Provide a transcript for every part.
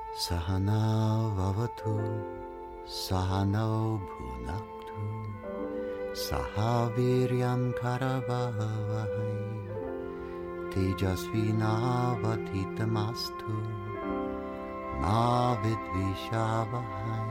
Sahana Vavatu Sahanau Bhunaktu Sahaviryam Karavavahai Tejasvinavadhitamastu Ma Vidvishavahai.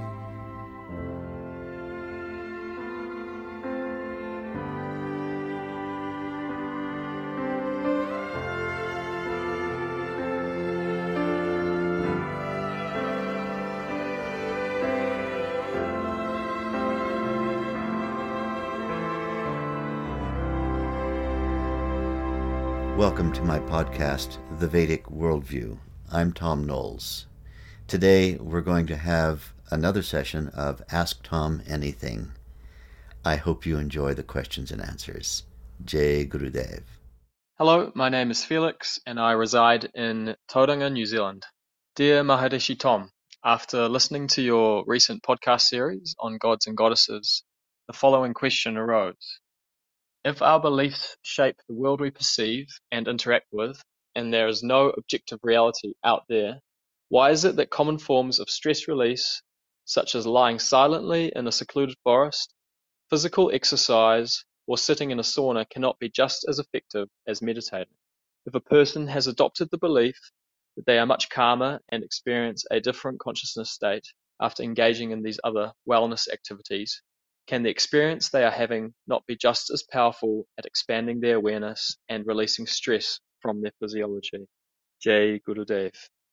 Welcome to my podcast, The Vedic Worldview. I'm Tom Knowles. Today we're going to have another session of Ask Tom Anything. I hope you enjoy the questions and answers. Jai Gurudev. Hello, my name is Felix and I reside in Tauranga, New Zealand. Dear Maharishi Tom, after listening to your recent podcast series on gods and goddesses, the following question arose. If our beliefs shape the world we perceive and interact with, and there is no objective reality out there, why is it that common forms of stress release, such as lying silently in a secluded forest, physical exercise, or sitting in a sauna cannot be just as effective as meditating? If a person has adopted the belief that they are much calmer and experience a different consciousness state after engaging in these other wellness activities, can the experience they are having not be just as powerful at expanding their awareness and releasing stress from their physiology? Jai Gurudev.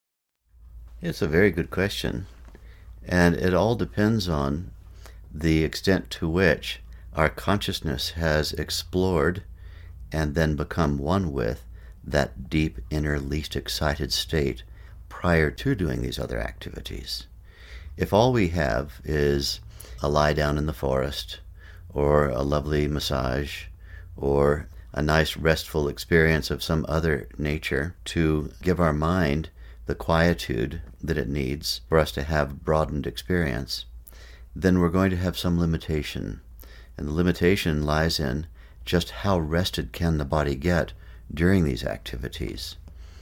It's a very good question, and it all depends on the extent to which our consciousness has explored and then become one with that deep inner least excited state prior to doing these other activities. If all we have is a lie down in the forest, or a lovely massage, or a nice restful experience of some other nature to give our mind the quietude that it needs for us to have broadened experience, then we're going to have some limitation. And the limitation lies in just how rested can the body get during these activities.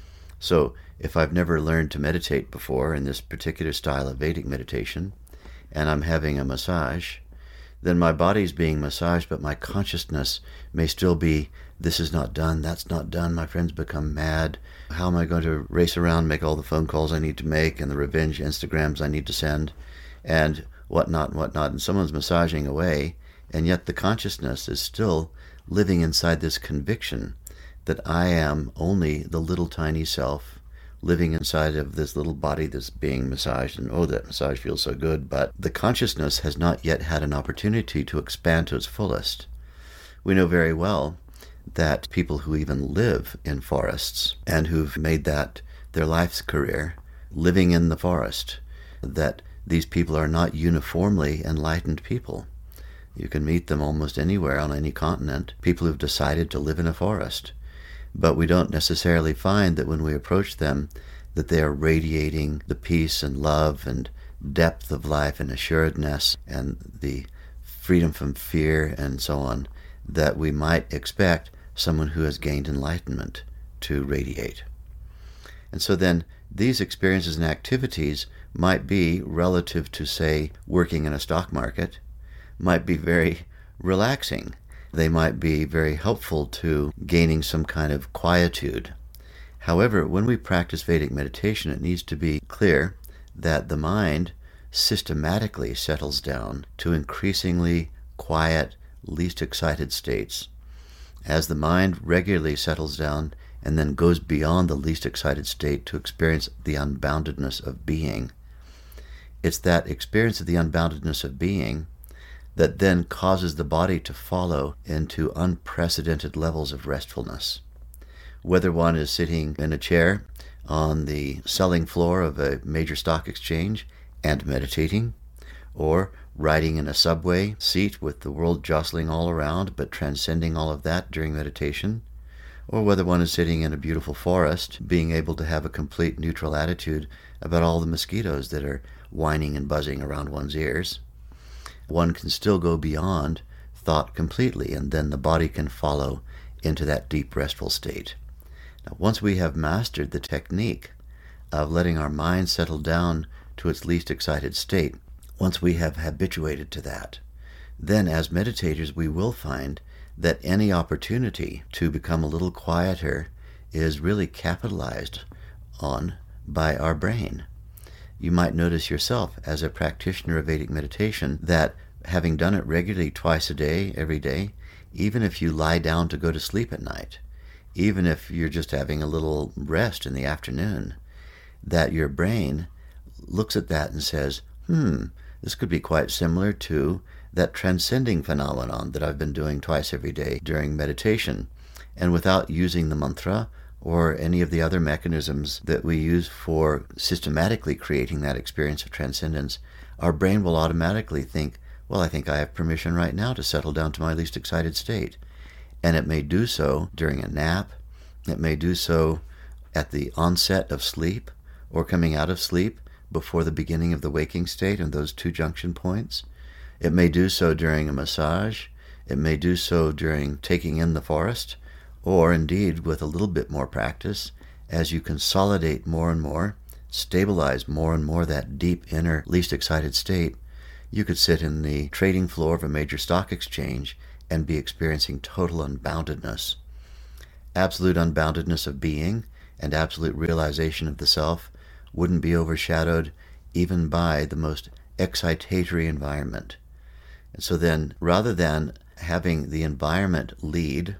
So if I've never learned to meditate before in this particular style of Vedic meditation, and I'm having a massage, then my body's being massaged, but my consciousness may still be, this is not done, that's not done, my friends become mad. How am I going to race around, make all the phone calls I need to make, and the revenge Instagrams I need to send, and whatnot, and someone's massaging away, and yet the consciousness is still living inside this conviction that I am only the little tiny self living inside of this little body that's being massaged, and oh, that massage feels so good, but the consciousness has not yet had an opportunity to expand to its fullest. We know very well that people who even live in forests and who've made that their life's career, living in the forest, that these people are not uniformly enlightened people. You can meet them almost anywhere on any continent, people who've decided to live in a forest. But we don't necessarily find that when we approach them that they are radiating the peace and love and depth of life and assuredness and the freedom from fear and so on that we might expect someone who has gained enlightenment to radiate. And so then these experiences and activities might be relative to, say, working in a stock market, might be very relaxing. They might be very helpful to gaining some kind of quietude. However, when we practice Vedic meditation, it needs to be clear that the mind systematically settles down to increasingly quiet, least excited states. As the mind regularly settles down and then goes beyond the least excited state to experience the unboundedness of being, it's that experience of the unboundedness of being that then causes the body to follow into unprecedented levels of restfulness. Whether one is sitting in a chair on the selling floor of a major stock exchange and meditating, or riding in a subway seat with the world jostling all around but transcending all of that during meditation, or whether one is sitting in a beautiful forest being able to have a complete neutral attitude about all the mosquitoes that are whining and buzzing around one's ears, one can still go beyond thought completely, and then the body can follow into that deep restful state. Now, once we have mastered the technique of letting our mind settle down to its least excited state, once we have habituated to that, then as meditators we will find that any opportunity to become a little quieter is really capitalized on by our brain. You might notice yourself as a practitioner of Vedic meditation that having done it regularly twice a day, every day, even if you lie down to go to sleep at night, even if you're just having a little rest in the afternoon, that your brain looks at that and says, this could be quite similar to that transcending phenomenon that I've been doing twice every day during meditation. And without using the mantra or any of the other mechanisms that we use for systematically creating that experience of transcendence, our brain will automatically think, well, I think I have permission right now to settle down to my least excited state. And it may do so during a nap. It may do so at the onset of sleep or coming out of sleep before the beginning of the waking state and those two junction points. It may do so during a massage. It may do so during taking in the forest, or indeed with a little bit more practice, as you consolidate more and more, stabilize more and more that deep inner least excited state, you could sit in the trading floor of a major stock exchange and be experiencing total unboundedness. Absolute unboundedness of being and absolute realization of the self wouldn't be overshadowed even by the most excitatory environment. And so then, rather than having the environment lead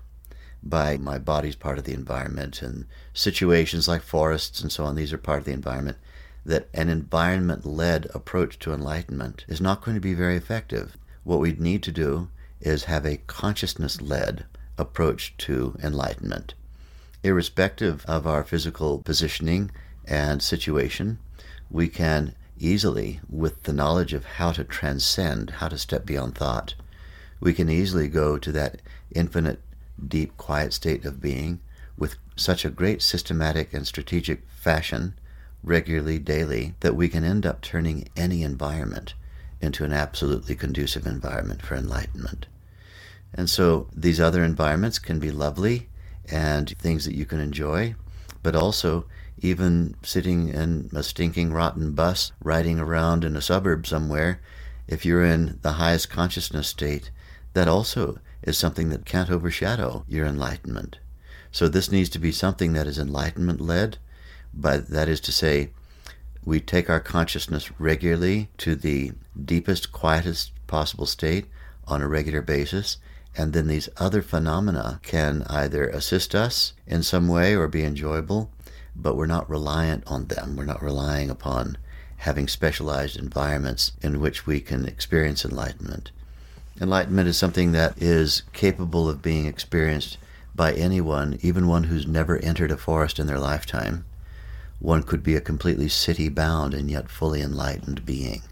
by my body's part of the environment, and situations like forests and so on, these are part of the environment, that an environment-led approach to enlightenment is not going to be very effective. What we need to do is have a consciousness-led approach to enlightenment. Irrespective of our physical positioning and situation, we can easily, with the knowledge of how to transcend, how to step beyond thought, we can easily go to that infinite, deep, quiet state of being with such a great systematic and strategic fashion, regularly, daily, that we can end up turning any environment into an absolutely conducive environment for enlightenment. And so these other environments can be lovely and things that you can enjoy, but also even sitting in a stinking rotten bus riding around in a suburb somewhere, if you're in the highest consciousness state, that also is something that can't overshadow your enlightenment. So this needs to be something that is enlightenment-led, but that is to say, we take our consciousness regularly to the deepest, quietest possible state on a regular basis, and then these other phenomena can either assist us in some way or be enjoyable, but we're not reliant on them. We're not relying upon having specialized environments in which we can experience enlightenment. Enlightenment is something that is capable of being experienced by anyone, even one who's never entered a forest in their lifetime. One could be a completely city-bound and yet fully enlightened being.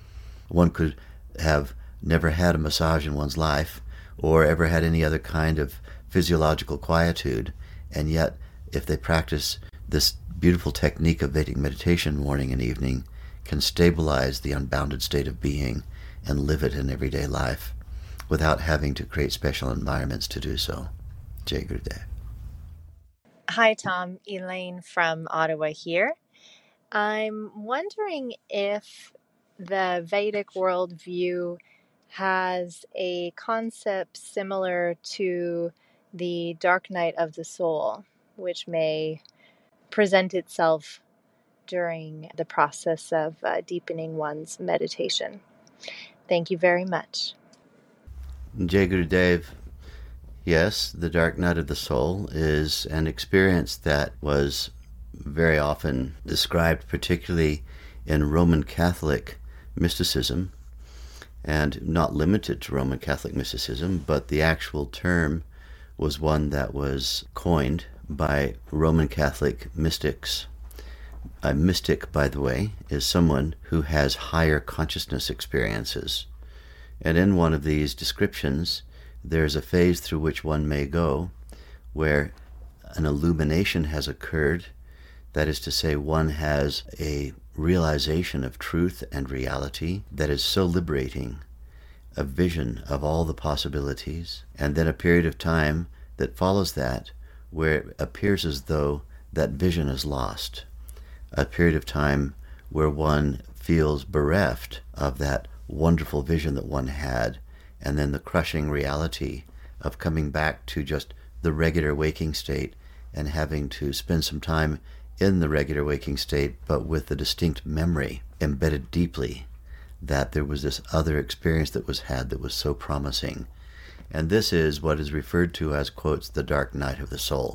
One could have never had a massage in one's life or ever had any other kind of physiological quietude, and yet if they practice this beautiful technique of Vedic meditation morning and evening, can stabilize the unbounded state of being and live it in everyday life without having to create special environments to do so. Jai Gurudev. Hi, Tom. Elaine from Ottawa here. I'm wondering if the Vedic worldview has a concept similar to the dark night of the soul, which may present itself during the process of deepening one's meditation. Thank you very much. Jai Gurudev. Yes, the dark night of the soul is an experience that was very often described, particularly in Roman Catholic mysticism, and not limited to Roman Catholic mysticism, but the actual term was one that was coined by Roman Catholic mystics. A mystic, by the way, is someone who has higher consciousness experiences. And in one of these descriptions, there's a phase through which one may go where an illumination has occurred. That is to say, one has a realization of truth and reality that is so liberating, a vision of all the possibilities, and then a period of time that follows that where it appears as though that vision is lost. a period of time where one feels bereft of that wonderful vision that one had, and then the crushing reality of coming back to just the regular waking state and having to spend some time in the regular waking state, but with the distinct memory embedded deeply that there was this other experience that was had that was so promising. And this is what is referred to as, quotes, the dark night of the soul.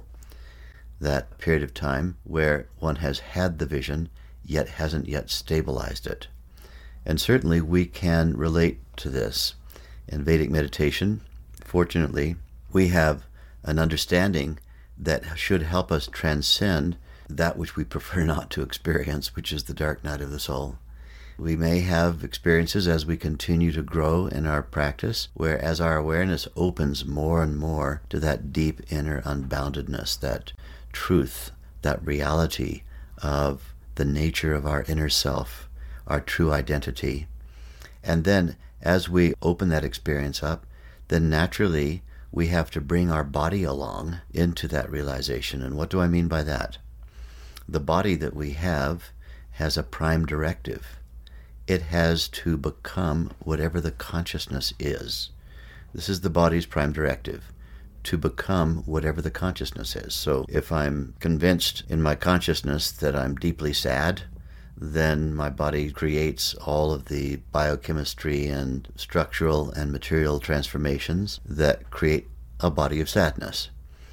That period of time where one has had the vision, yet hasn't yet stabilized it. And certainly we can relate to this. In Vedic meditation, fortunately, we have an understanding that should help us transcend that which we prefer not to experience, which is the dark night of the soul. We may have experiences as we continue to grow in our practice, where as our awareness opens more and more to that deep inner unboundedness, that truth, that reality of the nature of our inner self, our true identity. And then as we open that experience up, then naturally we have to bring our body along into that realization. And what do I mean by that? The body that we have has a prime directive. It has to become whatever the consciousness is. This is the body's prime directive, to become whatever the consciousness is. So if I'm convinced in my consciousness that I'm deeply sad, then my body creates all of the biochemistry and structural and material transformations that create a body of sadness.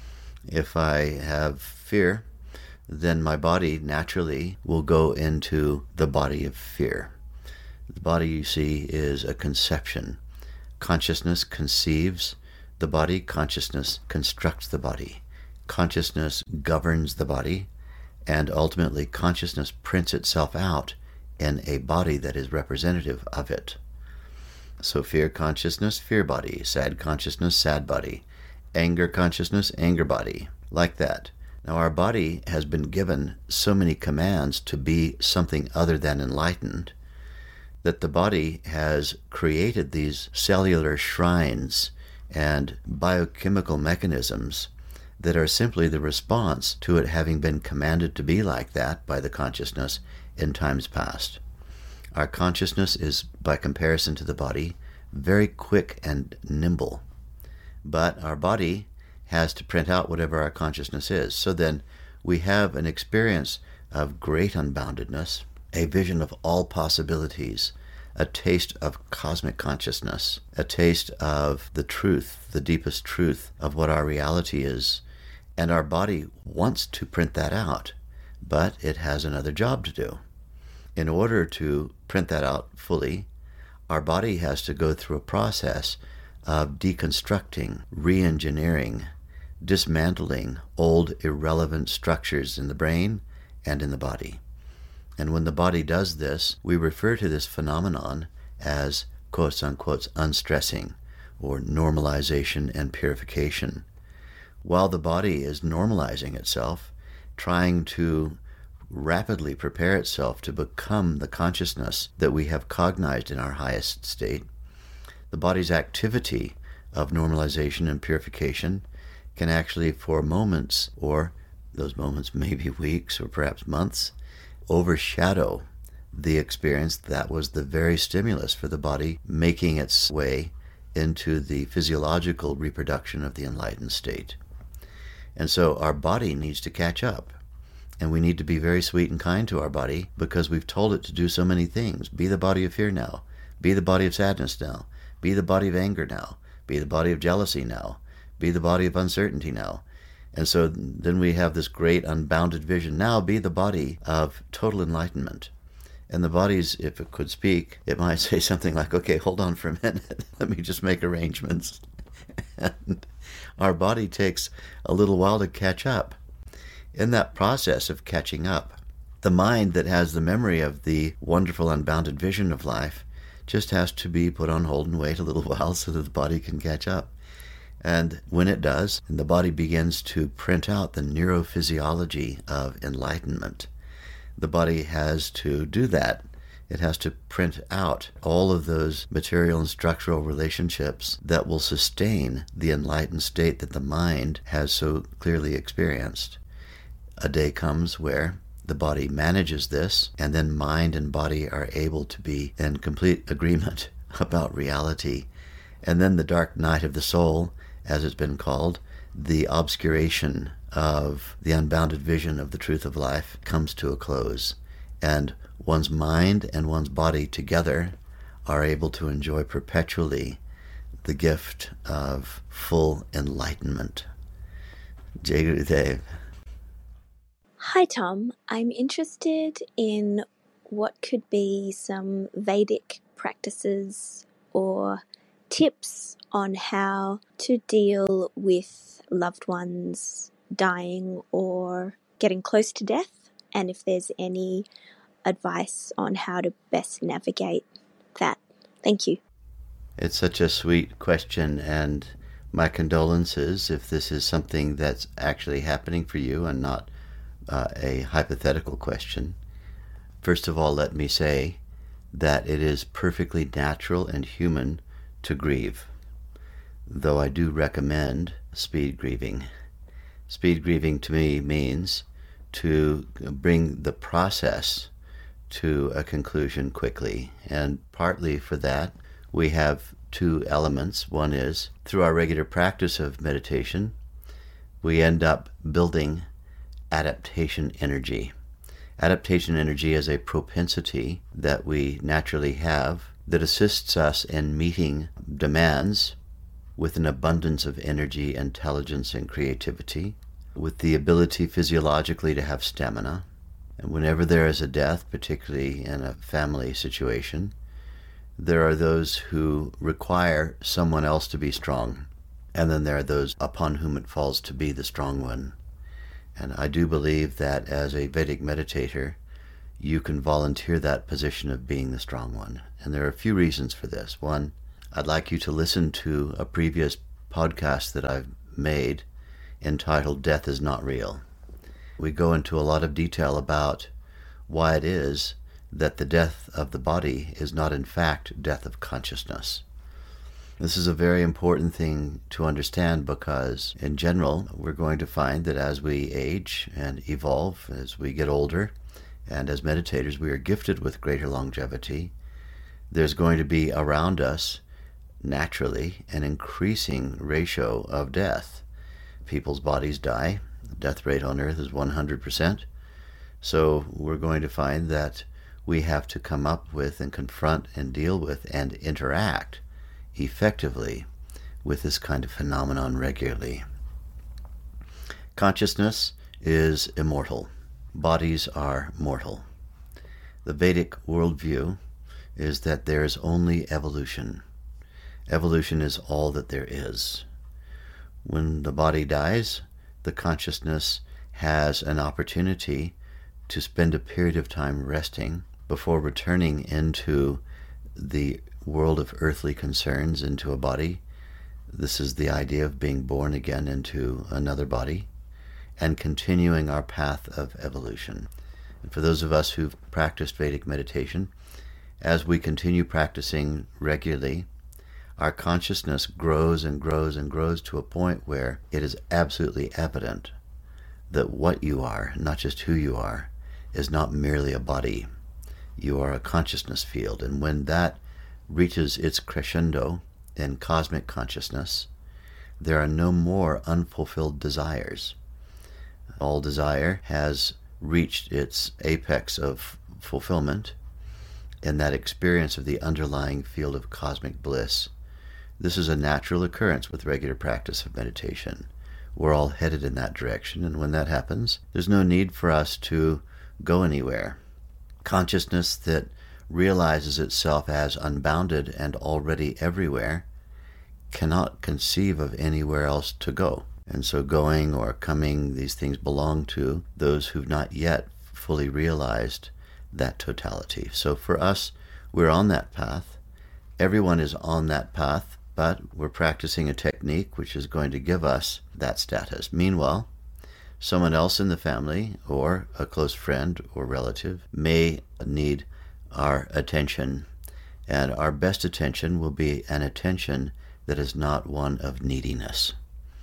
If I have fear, then my body naturally will go into the body of fear. The body, you see, is a conception. Consciousness conceives the body. Consciousness constructs the body. Consciousness governs the body. And ultimately, consciousness prints itself out in a body that is representative of it. So fear consciousness, fear body. Sad consciousness, sad body. Anger consciousness, anger body. Like that. Now, our body has been given so many commands to be something other than enlightened that the body has created these cellular shrines and biochemical mechanisms that are simply the response to it having been commanded to be like that by the consciousness in times past. Our consciousness is, by comparison to the body, very quick and nimble. But our body has to print out whatever our consciousness is. So then we have an experience of great unboundedness, a vision of all possibilities, a taste of cosmic consciousness, a taste of the truth, the deepest truth of what our reality is. And our body wants to print that out, but it has another job to do. In order to print that out fully, our body has to go through a process of deconstructing, re-engineering, dismantling old irrelevant structures in the brain and in the body. And when the body does this, we refer to this phenomenon as, quotes unquote, unstressing, or normalization and purification. While the body is normalizing itself, trying to rapidly prepare itself to become the consciousness that we have cognized in our highest state, the body's activity of normalization and purification can actually, for moments, or those moments may be weeks or perhaps months, overshadow the experience that was the very stimulus for the body making its way into the physiological reproduction of the enlightened state. And so our body needs to catch up. And we need to be very sweet and kind to our body because we've told it to do so many things. Be the body of fear now. Be the body of sadness now. Be the body of anger now. Be the body of jealousy now. Be the body of uncertainty now. And so then we have this great unbounded vision. Now be the body of total enlightenment. And the body's, if it could speak, it might say something like, okay, hold on for a minute. Let me just make arrangements. And our body takes a little while to catch up. In that process of catching up, the mind that has the memory of the wonderful unbounded vision of life just has to be put on hold and wait a little while so that the body can catch up. And when it does, and the body begins to print out the neurophysiology of enlightenment, the body has to do that. It has to print out all of those material and structural relationships that will sustain the enlightened state that the mind has so clearly experienced. A day comes where The body manages this, and then mind and body are able to be in complete agreement about reality. And then the dark night of the soul, as it's been called, the obscuration of the unbounded vision of the truth of life, comes to a close. And one's mind and one's body together are able to enjoy perpetually the gift of full enlightenment. Jai Gurudev. Hi, Tom. I'm interested in what could be some Vedic practices or tips on how to deal with loved ones dying or getting close to death, and if there's any advice on how to best navigate that. Thank you. It's such a sweet question, and my condolences if this is something that's actually happening for you and not a hypothetical question. First of all, let me say that it is perfectly natural and human to grieve, though I do recommend speed grieving. Speed grieving to me means to bring the process to a conclusion quickly, and partly for that we have two elements. One is, through our regular practice of meditation, we end up building adaptation energy. Adaptation energy is a propensity that we naturally have that assists us in meeting demands with an abundance of energy, intelligence, and creativity, with the ability physiologically to have stamina. And whenever there is a death, particularly in a family situation, there are those who require someone else to be strong, and then there are those upon whom it falls to be the strong one. And I do believe that as a Vedic meditator, you can volunteer that position of being the strong one. And there are a few reasons for this. One, I'd like you to listen to a previous podcast that I've made entitled Death is Not Real. We go into a lot of detail about why it is that the death of the body is not in fact death of consciousness. This is a very important thing to understand because, in general, we're going to find that as we age and evolve, as we get older, and as meditators we are gifted with greater longevity, there's going to be around us, naturally, an increasing ratio of death. People's bodies die. The death rate on Earth is 100%. So we're going to find that we have to come up with and confront and deal with and interact effectively with this kind of phenomenon regularly. Consciousness is immortal. Bodies are mortal. The Vedic worldview is that there is only evolution. Evolution is all that there is. When the body dies, the consciousness has an opportunity to spend a period of time resting before returning into the world of earthly concerns, into a body. This is the idea of being born again into another body and continuing our path of evolution. And for those of us who've practiced Vedic meditation, as we continue practicing regularly, our consciousness grows and grows and grows to a point where it is absolutely evident that what you are, not just who you are, is not merely a body. You are a consciousness field, and when that reaches its crescendo in cosmic consciousness, there are no more unfulfilled desires. All desire has reached its apex of fulfillment in that experience of the underlying field of cosmic bliss. This is a natural occurrence with regular practice of meditation. We're all headed in that direction, and when that happens, there's no need for us to go anywhere. Consciousness that realizes itself as unbounded and already everywhere cannot conceive of anywhere else to go. And so going or coming, these things belong to those who've not yet fully realized that totality. So for us, we're on that path. Everyone is on that path, but we're practicing a technique which is going to give us that status. Meanwhile, someone else in the family or a close friend or relative may need our attention, and our best attention will be an attention that is not one of neediness.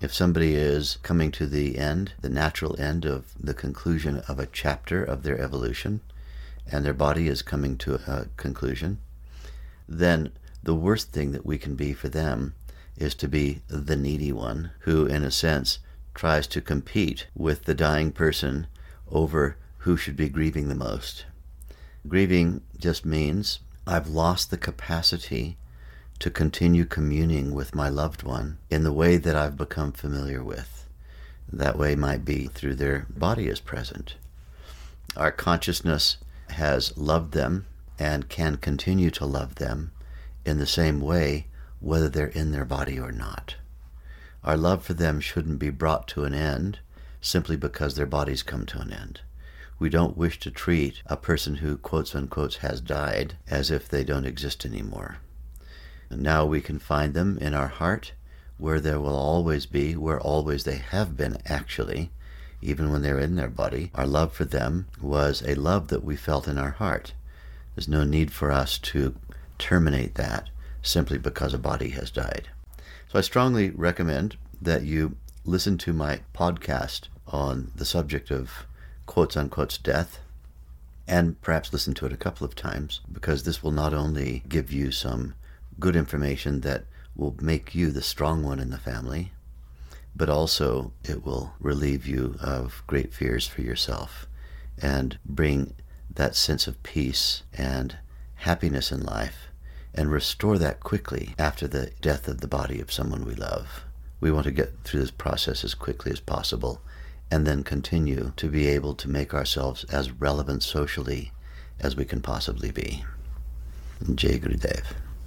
If somebody is coming to the end, the natural end of the conclusion of a chapter of their evolution, and their body is coming to a conclusion, then the worst thing that we can be for them is to be the needy one who, in a sense, tries to compete with the dying person over who should be grieving the most. Grieving just means I've lost the capacity to continue communing with my loved one in the way that I've become familiar with. That way might be through their body is present. Our consciousness has loved them and can continue to love them in the same way whether they're in their body or not. Our love for them shouldn't be brought to an end simply because their bodies come to an end. We don't wish to treat a person who, quotes unquote, has died as if they don't exist anymore. And now we can find them in our heart, where there will always be, where always they have been actually, even when they're in their body. Our love for them was a love that we felt in our heart. There's no need for us to terminate that simply because a body has died. So I strongly recommend that you listen to my podcast on the subject of quotes unquote death, and perhaps listen to it a couple of times, because this will not only give you some good information that will make you the strong one in the family, but also it will relieve you of great fears for yourself and bring that sense of peace and happiness in life, and restore that quickly after the death of the body of someone we love. We want to get through this process as quickly as possible, and then continue to be able to make ourselves as relevant socially as we can possibly be. Jai Gurudev.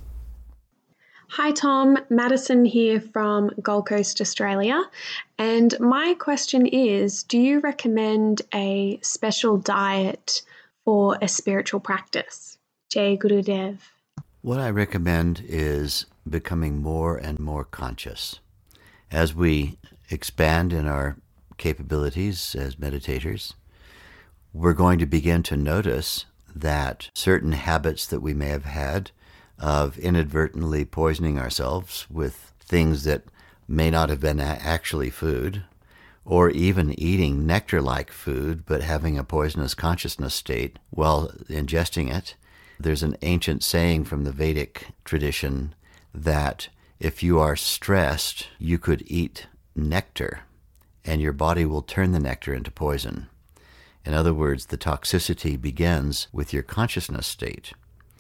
Hi Tom, Madison here from Gold Coast, Australia. And my question is, do you recommend a special diet for a spiritual practice? Jai Gurudev. What I recommend is becoming more and more conscious. As we expand in our capabilities as meditators, we're going to begin to notice that certain habits that we may have had of inadvertently poisoning ourselves with things that may not have been actually food, or even eating nectar-like food but having a poisonous consciousness state while ingesting it. There's an ancient saying from the Vedic tradition that if you are stressed, you could eat nectar and your body will turn the nectar into poison. In other words, the toxicity begins with your consciousness state.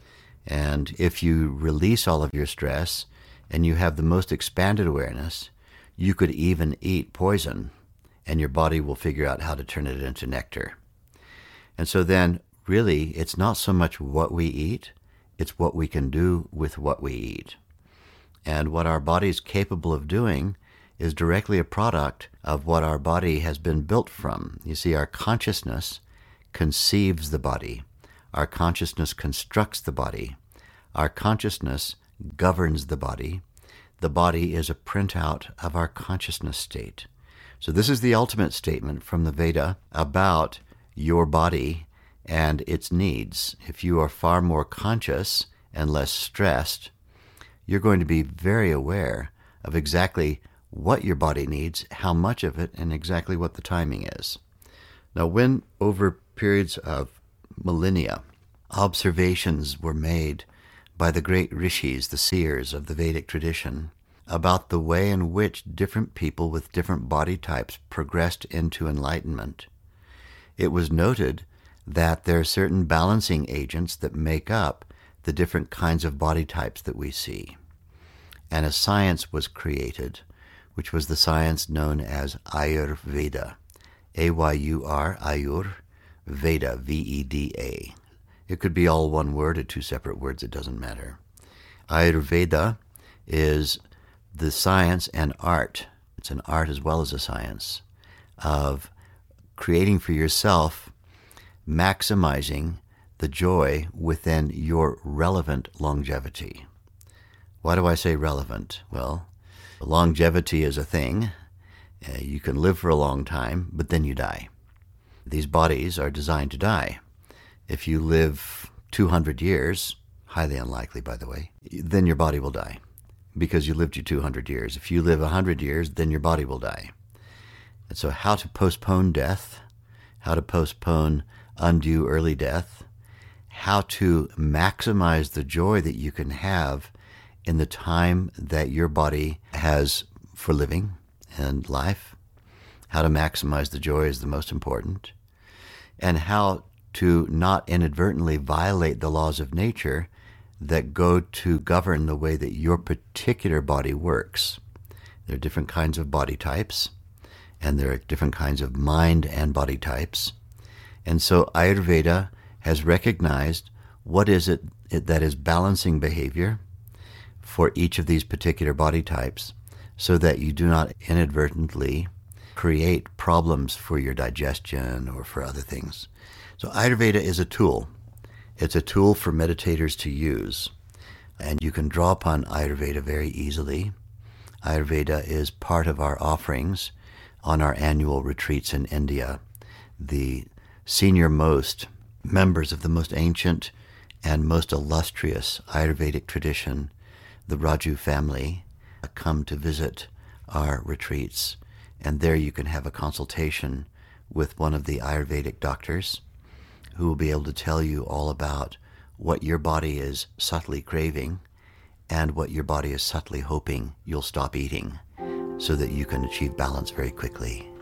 And if you release all of your stress and you have the most expanded awareness, you could even eat poison and your body will figure out how to turn it into nectar. And so then, really, it's not so much what we eat, it's what we can do with what we eat. And what our body's capable of doing is directly a product of what our body has been built from. You see, our consciousness conceives the body. Our consciousness constructs the body. Our consciousness governs the body. The body is a printout of our consciousness state. So this is the ultimate statement from the Veda about your body and its needs. If you are far more conscious and less stressed, you're going to be very aware of exactly what your body needs, how much of it, and exactly what the timing is. Now, when over periods of millennia, observations were made by the great rishis, the seers of the Vedic tradition, about the way in which different people with different body types progressed into enlightenment, it was noted that there are certain balancing agents that make up the different kinds of body types that we see. And a science was created, which was the science known as Ayurveda. A-Y-U-R, Ayur, Veda, V-E-D-A. It could be all one word or two separate words, it doesn't matter. Ayurveda is the science and art, it's an art as well as a science, of creating for yourself, maximizing the joy within your relevant longevity. Why do I say relevant? Well, longevity is a thing. You can live for a long time, but then you die. These bodies are designed to die. If you live 200 years, highly unlikely, by the way, then your body will die. because you lived your 200 years. If you live 100 years, then your body will die. And so how to postpone death, how to postpone undue early death, how to maximize the joy that you can have in the time that your body has for living and life. How to maximize the joy is the most important. And how to not inadvertently violate the laws of nature that go to govern the way that your particular body works. There are different kinds of body types, and there are different kinds of mind and body types. And so Ayurveda has recognized what is it that is balancing behavior for each of these particular body types, so that you do not inadvertently create problems for your digestion or for other things. So Ayurveda is a tool. It's a tool for meditators to use, and you can draw upon Ayurveda very easily. Ayurveda is part of our offerings on our annual retreats in India. The senior-most members of the most ancient and most illustrious Ayurvedic tradition, the Raju family, come to visit our retreats, and there you can have a consultation with one of the Ayurvedic doctors who will be able to tell you all about what your body is subtly craving and what your body is subtly hoping you'll stop eating, so that you can achieve balance very quickly.